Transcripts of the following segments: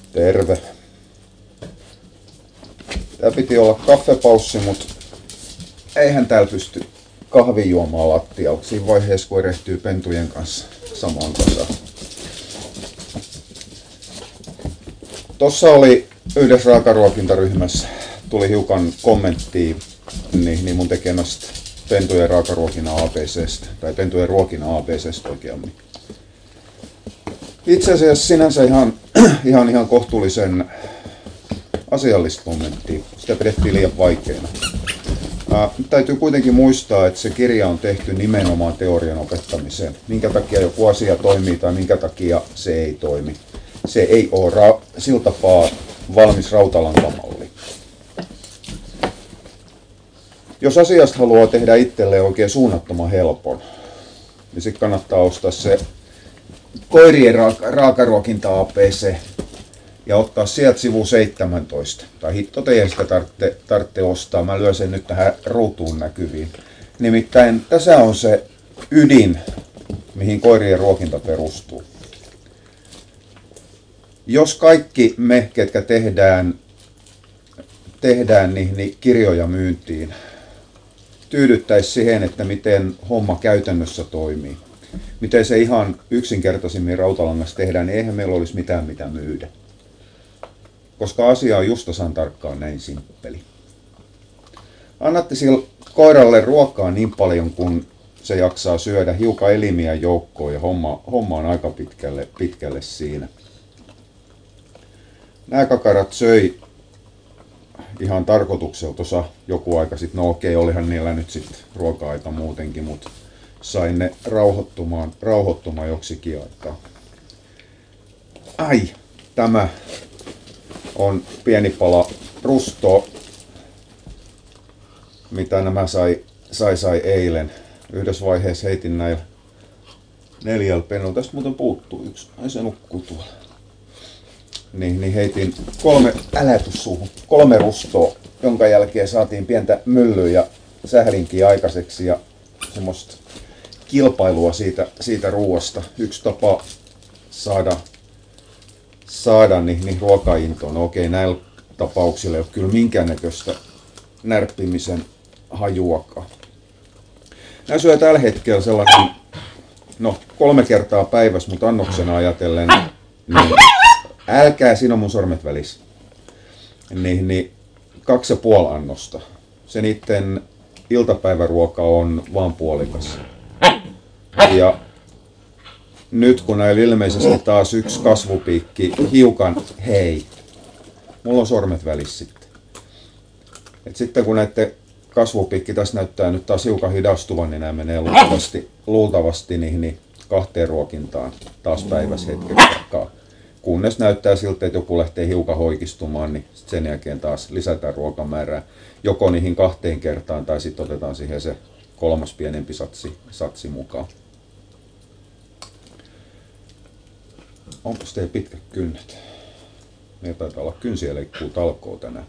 Terve. Tää piti olla kaffepaussi, mut eihän täällä pysty kahvin juomaan lattialla siinä vaiheessa, kun erehtyy pentujen kanssa samaan kasaan. Tossa oli yhdessä raakaruokintaryhmässä, tuli hiukan kommenttia niin mun tekemästä pentujen raakaruokinnan ABC:stä, tai pentujen ruokinnan ABC:stä oikeammin. Itse asiassa sinänsä ihan kohtuullisen asiallista kommenttia. Sitä pidettiin liian vaikeana. Täytyy kuitenkin muistaa, että se kirja on tehty nimenomaan teorian opettamiseen. Minkä takia joku asia toimii tai minkä takia se ei toimi. Se ei ole sillä tapaa valmis rautalankamalli. Jos asiasta haluaa tehdä itselleen oikein suunnattoman helpon, niin sitten kannattaa ostaa se koirien raakaruokinta ABC ja ottaa sieltä sivu 17. Tai hitto teidän sitä tarvitse ostaa. Mä lyön sen nyt tähän ruutuun näkyviin. Nimittäin tässä on se ydin, mihin koirien ruokinta perustuu. Jos kaikki me, ketkä tehdään niin kirjoja myyntiin, tyydyttäisi siihen, että miten homma käytännössä toimii, miten se ihan yksinkertaisimmin rautalangassa tehdään, niin eihän meillä olisi mitään mitä myydä. Koska asia on just tasan tarkkaan näin simppeli. Annatte sille koiralle ruokaa niin paljon, kun se jaksaa syödä, hiukan elimiä joukkoon ja homma on aika pitkälle siinä. Nämä kakarat söi ihan tarkoituksella tuossa joku aika sitten. No okei, olihan niillä nyt sitten ruoka-aika muutenkin, mutta sain ne rauhoittumaan joksikin aikaa. Ai, tämä on pieni pala rustoa, mitä nämä sai eilen. Yhdessä vaiheessa heitin näillä 4 pennulla. Tästä muuten puuttuu yksi. Ai se nukkuu tuolla. Niin heitin 3 rustoa, jonka jälkeen saatiin pientä myllyä ja sählinkiä aikaiseksi ja semmoista kilpailua siitä ruoasta. Yksi tapa saada niin ruokaintoon. No okei, näillä tapauksilla ei ole kyllä minkäännäköistä närppimisen hajuakaan. Nämä syö tällä hetkellä sellainen, 3 kertaa päivässä, mutta annoksena ajatellen, niin älkää, siinä on mun sormet välissä, niin 2,5 annosta. Se niiden iltapäiväruoka on vaan puolikas. Ja nyt kun näillä ilmeisesti taas yksi kasvupiikki hiukan, hei, mulla on sormet välissä sitten. Et sitten kun näiden kasvupiikki tässä näyttää nyt taas hiukan hidastuvan, niin nämä menee luultavasti niin 2 ruokintaan taas päivässä hetkeksi aikaa. Kunnes näyttää siltä, että joku lähtee hiukan hoikistumaan, niin sen jälkeen taas lisätään ruokamäärää joko niihin 2 kertaan tai sitten otetaan siihen se 3 pienempi satsi mukaan. Onko teillä pitkät kynnet? Meillä taitaa olla kynsiä leikkuu talkoo tänään.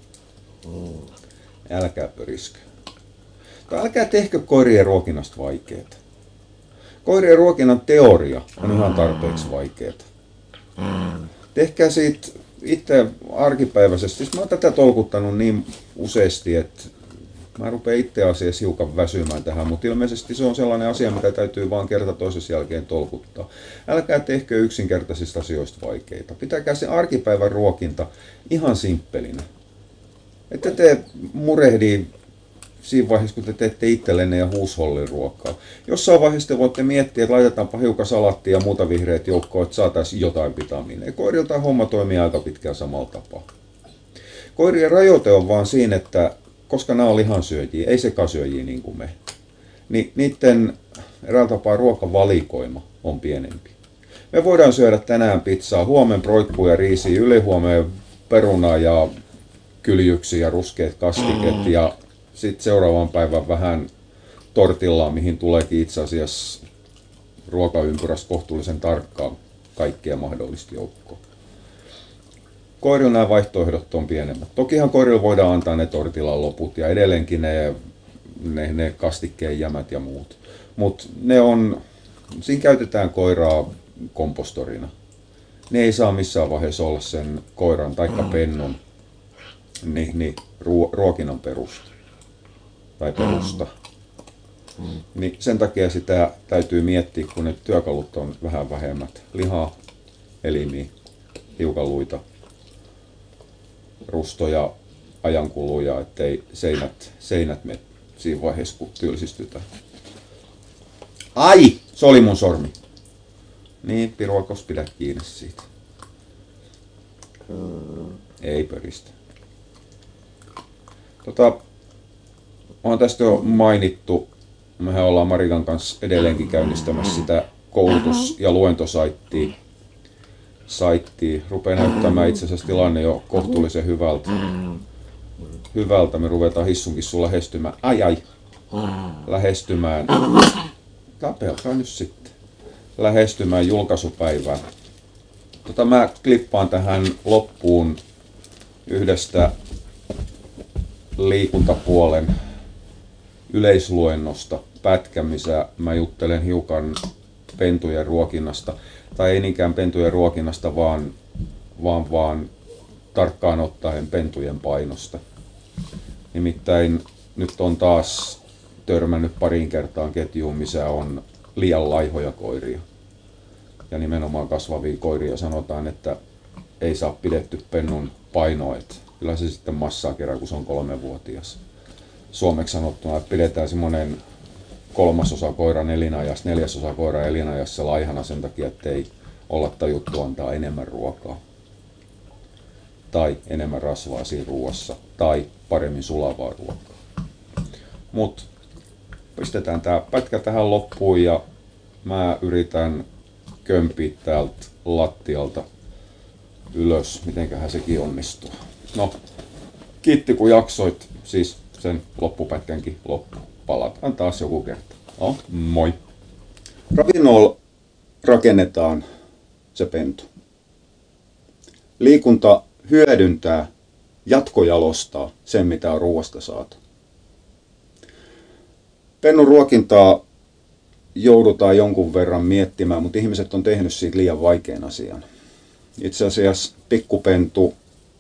Älkää pöriskö. Tai älkää tehkö koirien ruokinnasta vaikeeta. Koirien ruokinnan teoria on ihan tarpeeksi vaikeeta. Tehkää siitä itse arkipäiväisesti. Siis mä oon tätä tolkuttanut niin useasti, että mä rupean itse asiassa hiukan väsymään tähän, mutta ilmeisesti se on sellainen asia, mitä täytyy vaan kerta toisessa jälkeen tolkuttaa. Älkää tehkö yksinkertaisista asioista vaikeita. Pitäkää se arkipäivän ruokinta ihan simppelinä. Että te murehdi siinä vaiheessa, kun te teette itsellenne ja huushollin ruokaa. Jossain vaiheessa te voitte miettiä, että laitetaanpa hiukan salattia ja muuta vihreät joukkoon, että saataisiin jotain vitamiineja. Koirilta homma toimii aika pitkään samalla tapaa. Koirien rajoite on vaan siinä, että koska nämä on lihansyöjiä, ei sekasyöjiä niin kuin me, niin niiden eräällä tapaa ruokavalikoima on pienempi. Me voidaan syödä tänään pizzaa, huomen proikkuja, riisiä, ylihuomen perunaa ja kyljyksiä ja ruskeat kastiket ja sitten seuraavan päivän vähän tortillaa, mihin tuleekin itse asiassa ruokaympyrästä kohtuullisen tarkkaan kaikkea mahdollista joukkoa. Koirilla nämä vaihtoehdot on pienemmät. Tokihan koirilla voidaan antaa ne tortillan loput ja edelleenkin ne kastikkeen jämät ja muut. Mutta siinä käytetään koiraa kompostorina. ne ei saa missään vaiheessa olla sen koiran tai pennun ruokinnan perusta tai perusta. Niin sen takia sitä täytyy miettiä, kun ne työkalut on vähän vähemmät. Lihaa, elimiä, hiukanluita, rustoja, ajankuluja, ettei seinät mene siinä vaiheessa, kun tylsistytään. Ai! Se oli mun sormi. Niin, Piruakos, pidä kiinni siitä. Ei pöristä. On tästä jo mainittu. Mehän ollaan Marikan kanssa edelleenkin käynnistämässä sitä koulutus- ja luentosaittia. Rupeaa näyttämään itse asiassa tilanne jo kohtuullisen hyvältä. Me ruvetaan Hissunkissu lähestymään. Lähestymään. Tapelkaa nyt sitten. Lähestymään julkaisupäivää. Mä klippaan tähän loppuun yhdestä liikuntapuolen yleisluennosta pätkän, missä mä juttelen hiukan pentujen ruokinnasta. Tai ei niinkään pentujen ruokinnasta, vaan tarkkaan ottaen pentujen painosta. Nimittäin nyt on taas törmännyt pariin kertaan ketjuun, missä on liian laihoja koiria. Ja nimenomaan kasvavia koiria sanotaan, että ei saa pidetty pennun painoa. Kyllä se sitten massaa kerran, kun se on 3-vuotias. Suomeksi sanottuna, että pidetään semmoinen 1/3 koiran elinajasta, 1/4 koiran elinajassa laihana sen takia, että ei olla tajuttu antaa enemmän ruokaa. Tai enemmän rasvaa siinä ruoassa. Tai paremmin sulavaa ruokaa. Mut pistetään tää pätkä tähän loppuun ja mä yritän kömpiä täältä lattialta ylös. Mitenköhän sekin onnistuu. No, kiitti kun jaksoit siis sen loppupätkänkin loppuun. Palataan taas joku kerta. No, moi! Ravinnolla rakennetaan se pentu. Liikunta hyödyntää, jatkojalostaa sen, mitä on ruoasta saatu. Pennun ruokintaa joudutaan jonkun verran miettimään, mutta ihmiset on tehnyt siitä liian vaikean asian. Itse asiassa pikkupentu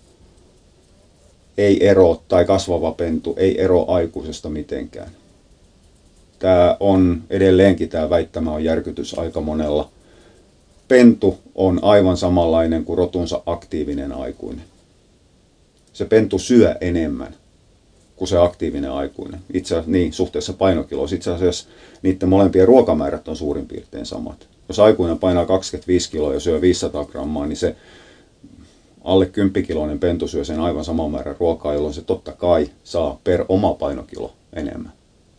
ei ero, tai kasvava pentu ei ero aikuisesta mitenkään. Tämä on edelleenkin, tämä väittämä on järkytys aika monella. Pentu on aivan samanlainen kuin rotunsa aktiivinen aikuinen. Se pentu syö enemmän kuin se aktiivinen aikuinen. Itse asiassa niin, suhteessa painokiloissa. Itse asiassa niiden molempien ruokamäärät on suurin piirtein samat. Jos aikuinen painaa 25 kiloa ja syö 500 grammaa, niin se alle 10-kiloinen pentu syö sen aivan saman määrän ruokaa, jolloin se totta kai saa per oma painokilo enemmän.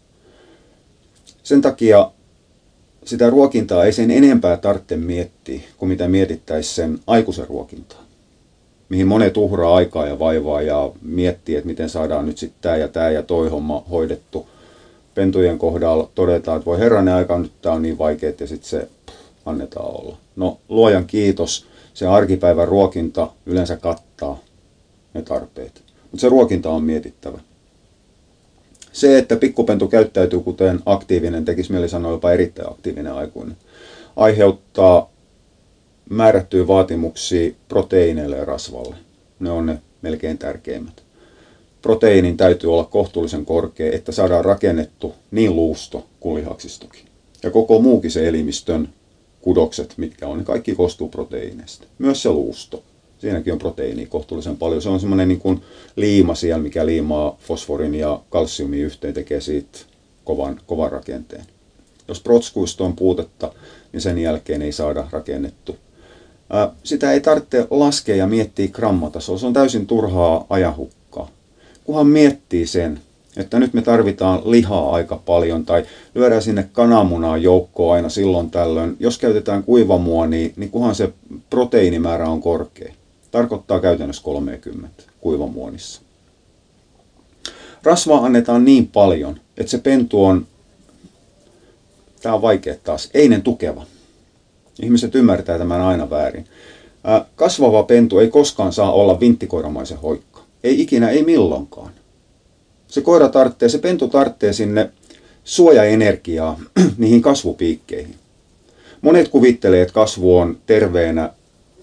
Sen takia sitä ruokintaa ei sen enempää tarvitse miettiä, kuin mitä mietittäisiin sen aikuisen ruokintaa. Mihin monet uhraa aikaa ja vaivaa ja miettii, että miten saadaan nyt sitten tämä ja toi homma hoidettu. Pentujen kohdalla todetaan, että voi herranen aika, nyt tämä on niin vaikeaa ja sitten se annetaan olla. No, luojan kiitos, se arkipäivän ruokinta yleensä kattaa ne tarpeet, mutta se ruokinta on mietittävä. Se, että pikkupentu käyttäytyy kuten aktiivinen, tekisi mieli sanoa jopa erittäin aktiivinen aikuinen, aiheuttaa määrättyjä vaatimuksia proteiineille ja rasvalle. Ne on ne melkein tärkeimmät. Proteiinin täytyy olla kohtuullisen korkea, että saadaan rakennettu niin luusto kuin lihaksistokin. Ja koko muukin se elimistön kudokset, mitkä on, ne kaikki koostuu proteiineista. Myös se luusto. Siinäkin on proteiinia kohtuullisen paljon. Se on semmoinen niin kuin liima siellä, mikä liimaa fosforin ja kalsiumin yhteen, tekee siitä kovan rakenteen. Jos protskuista on puutetta, niin sen jälkeen ei saada rakennettu. Sitä ei tarvitse laskea ja miettiä grammatasolla. Se on täysin turhaa ajanhukkaa. Kunhan miettii sen, että nyt me tarvitaan lihaa aika paljon tai lyödään sinne kananmunaa joukkoon aina silloin tällöin. Jos käytetään kuivamuonia, niin kunhan se proteiinimäärä on korkea. Tarkoittaa käytännössä 30 kuivamuonissa. Rasvaa annetaan niin paljon, että se pentu on, tämä on vaikea taas, einen tukeva. Ihmiset ymmärtää tämän aina väärin. Kasvava pentu ei koskaan saa olla vinttikoiramaisen hoikka. Ei ikinä, ei milloinkaan. Se pentu tarvitsee sinne suojaenergiaa niihin kasvupiikkeihin. Monet kuvittelee, että kasvu on terveenä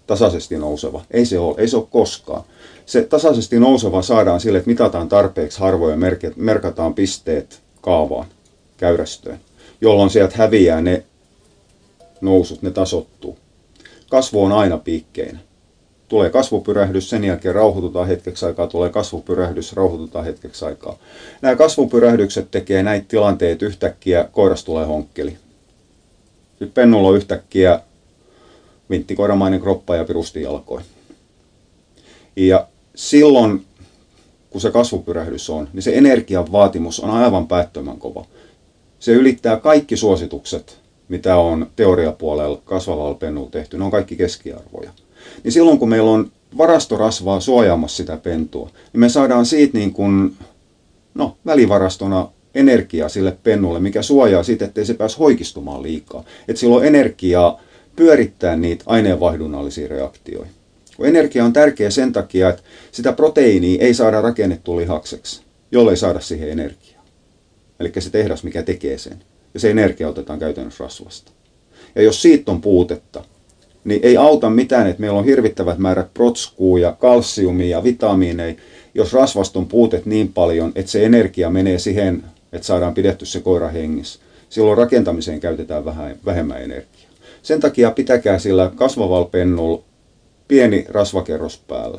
tasaisesti nouseva. Ei se ole koskaan. Se tasaisesti nouseva saadaan sille, että mitataan tarpeeksi harvoja, merkataan pisteet kaavaan, käyrästöön, jolloin sieltä häviää ne nousut, ne tasoittuu. Kasvu on aina piikkeinä. Tulee kasvupyrähdys, sen jälkeen rauhoitutaan hetkeksi aikaa, tulee kasvupyrähdys, rauhoitutaan hetkeksi aikaa. Nämä kasvupyrähdykset tekee näitä tilanteita yhtäkkiä, koiras tulee honkkeli. Sitten pennulla on yhtäkkiä vinttikoiramainen kroppa ja pirusti jalkoin. Ja silloin, kun se kasvupyrähdys on, niin se energian vaatimus on aivan päättömän kova. Se ylittää kaikki suositukset, mitä on teoriapuolella kasvavalla pennulla tehty. Ne on kaikki keskiarvoja. Niin silloin, kun meillä on varastorasvaa suojaamassa sitä pentua, niin me saadaan siitä niin kuin, välivarastona energiaa sille pennulle, mikä suojaa siitä, ettei se pääse hoikistumaan liikaa. Että sillä on energiaa pyörittää niitä aineenvaihdunnallisia reaktioita. Kun energia on tärkeä sen takia, että sitä proteiinia ei saada rakennettua lihakseksi, jollei saada siihen energiaa. Eli se tehdas, mikä tekee sen. Ja se energia otetaan käytännössä rasvasta. Ja jos siitä on puutetta, niin ei auta mitään, että meillä on hirvittävät määrät protskua ja kalsiumia ja vitamiineja, jos rasvasta on puutet niin paljon, että se energia menee siihen, että saadaan pidetty se koira hengissä. Silloin rakentamiseen käytetään vähemmän energiaa. Sen takia pitäkää sillä kasvavalla pennulla pieni rasvakerros päällä.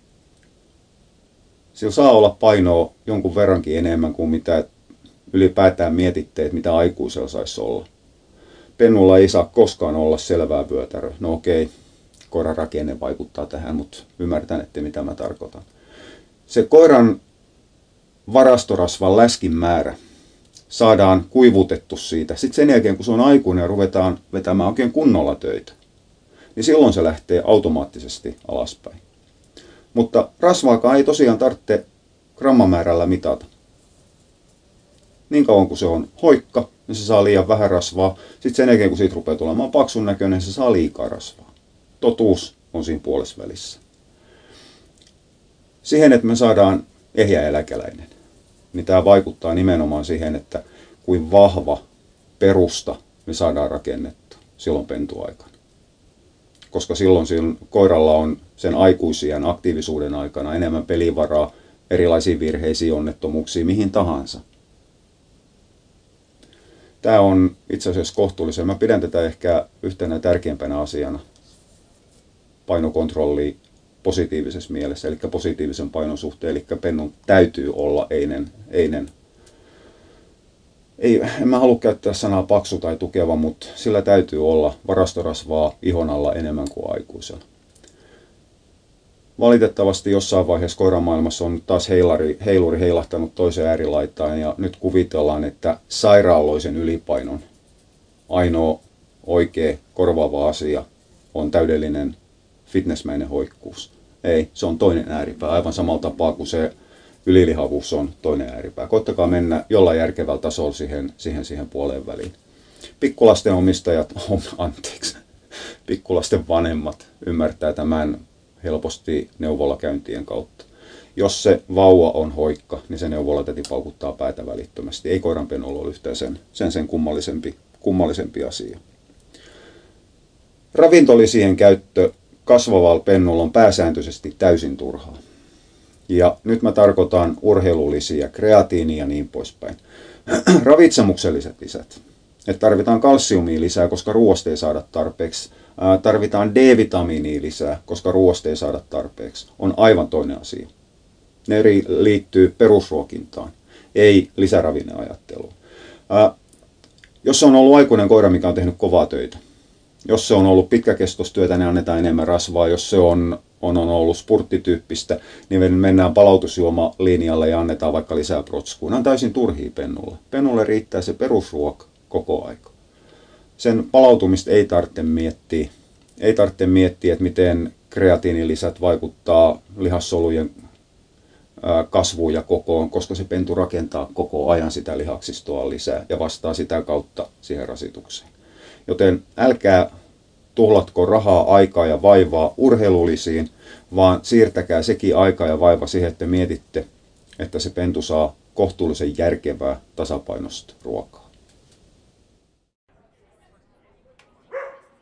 Sillä saa olla painoa jonkun verrankin enemmän kuin mitä ylipäätään mietitte, että mitä aikuisella saisi olla. Pennulla ei saa koskaan olla selvää vyötäröä. No okei, koiran rakenne vaikuttaa tähän, mutta ymmärtän, että mitä mä tarkoitan. Se koiran varastorasvan läskin määrä saadaan kuivutettu siitä. Sitten sen jälkeen, kun se on aikuinen ja ruvetaan vetämään oikein kunnolla töitä, niin silloin se lähtee automaattisesti alaspäin. Mutta rasvaakaan ei tosiaan tarvitse grammamäärällä mitata. Niin kauan kuin se on hoikka, niin se saa liian vähän rasvaa. Sitten sen jälkeen, kun siitä rupeaa tulemaan paksun näköinen, se saa liikaa rasvaa. Totuus on siinä puolessa välissä. Siihen, että me saadaan ehjä eläkeläinen, niin tämä vaikuttaa nimenomaan siihen, että kuin vahva perusta me saadaan rakennettua silloin pentuaikana. Koska silloin koiralla on sen aikuisien aktiivisuuden aikana enemmän pelivaraa erilaisiin virheisiin, onnettomuuksiin, mihin tahansa. Tämä on itse asiassa kohtuullisen. Mä pidän tätä ehkä yhtenä tärkeimpänä asiana painokontrollia positiivisessa mielessä, eli positiivisen painon suhteen, eli pennun täytyy olla einen. En mä halua käyttää sanaa paksu tai tukeva, mutta sillä täytyy olla varastorasvaa ihon alla enemmän kuin aikuisella. Valitettavasti jossain vaiheessa koiramaailmassa on taas heiluri heilahtanut toiseen äärilaitaan ja nyt kuvitellaan, että sairaaloisen ylipainon ainoa oikea korvaava asia on täydellinen fitnessmäinen hoikkuus. Ei, se on toinen ääripää, aivan samalla tapaa kuin se ylilihavuus on toinen ääripää. Koittakaa mennä jollain järkevällä tasolla siihen puoleen väliin. Pikkulasten omistajat, pikkulasten vanhemmat ymmärtää tämän helposti neuvolakäyntien kautta. Jos se vauva on hoikka, niin se neuvolatäti paukuttaa päätä välittömästi. Ei koiranpennulla ole yhtään sen kummallisempi asia. Ravintolisien käyttö kasvavalla pennulla on pääsääntöisesti täysin turhaa. Ja nyt mä tarkoitan urheilulisia, kreatiinia ja niin poispäin. Ravitsemukselliset lisät. Että tarvitaan kalsiumia lisää, koska ruoasta ei saada tarpeeksi. Tarvitaan D-vitamiinia lisää, koska ruoasta ei saada tarpeeksi. On aivan toinen asia. Ne liittyy perusruokintaan, ei lisäravinneajatteluun. Jos se on ollut aikuinen koira, mikä on tehnyt kovaa töitä, jos se on ollut pitkäkestoista työtä, niin annetaan enemmän rasvaa. Jos se on ollut spurttityyppistä, niin mennään palautusjuomalinjalle ja annetaan vaikka lisää protskua. Nämä on täysin turhia pennulle. Pennulle riittää se perusruoka koko aika. Sen palautumista ei tarvitse miettiä. Ei tarvitse miettiä, että miten kreatiinilisät vaikuttaa lihassolujen kasvuun ja kokoon, koska se pentu rakentaa koko ajan sitä lihaksistoa lisää ja vastaa sitä kautta siihen rasitukseen. Joten älkää tuhlatko rahaa, aikaa ja vaivaa urheilulisiin, vaan siirtäkää sekin aika ja vaiva siihen, että mietitte, että se pentu saa kohtuullisen järkevää tasapainosta ruokaa.